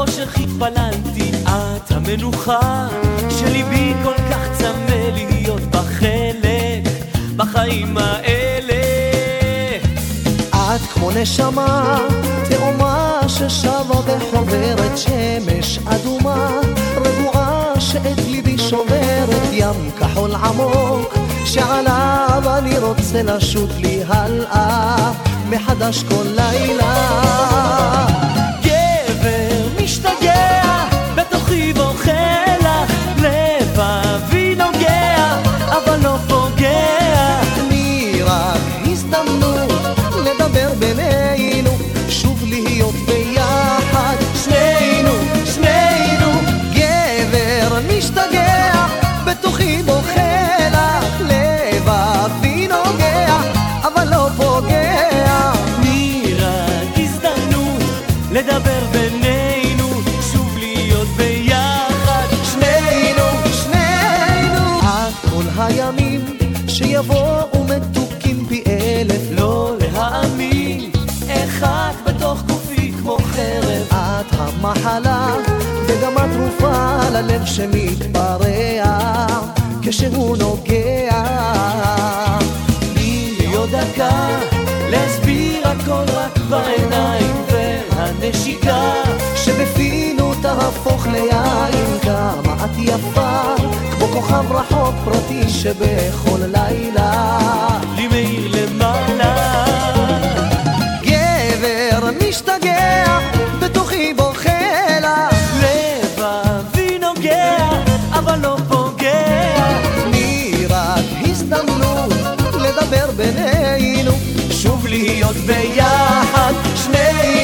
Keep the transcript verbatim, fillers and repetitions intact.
בחושך התפללתי, את המנוחה שליבי כל כך צמא להיות בחלק בחיים האלה. את כמו נשמה תאומה ששבה וחוברת, שמש אדומה רגועה שאת ליבי שוברת, ים כחול עמוק שעליו אני רוצה לשוט לי הלאה מחדש כל לילה. גבר משתגע בתוכי בוכה לך, לבבי נוגע אבל לא פוגע. תני רק הזדמנות לדבר בינינו, שוב להיות ביחד שנינו, שנינו. גבר משתגע בתוכי בוכה לך, לבבי נוגע אבל לא פוגע. תני רק הזדמנות לדבר בינינו, שוב להיות ביחד שנינו, שנינו. את כל הימים שיבואו מתוקים פי אלף, לא להאמין איך את בתוך גופי כמו חרב. את המחלה וגם התרופה ללב שמתפרע כשהוא נוגע. תני לי עוד דקה להסביר הכל רק בעיניים והנשיקה שבפינו תהפוך ליין. כמה את יפה כמו כוכב רחוק פרטי שבכל לילה לי מאיר למעלה. גבר משתגע בתוכי בוכה לך, לבבי נוגע אבל לא פוגע. תני רק הזדמנות לדבר בינינו, שוב להיות ביחד שנינו.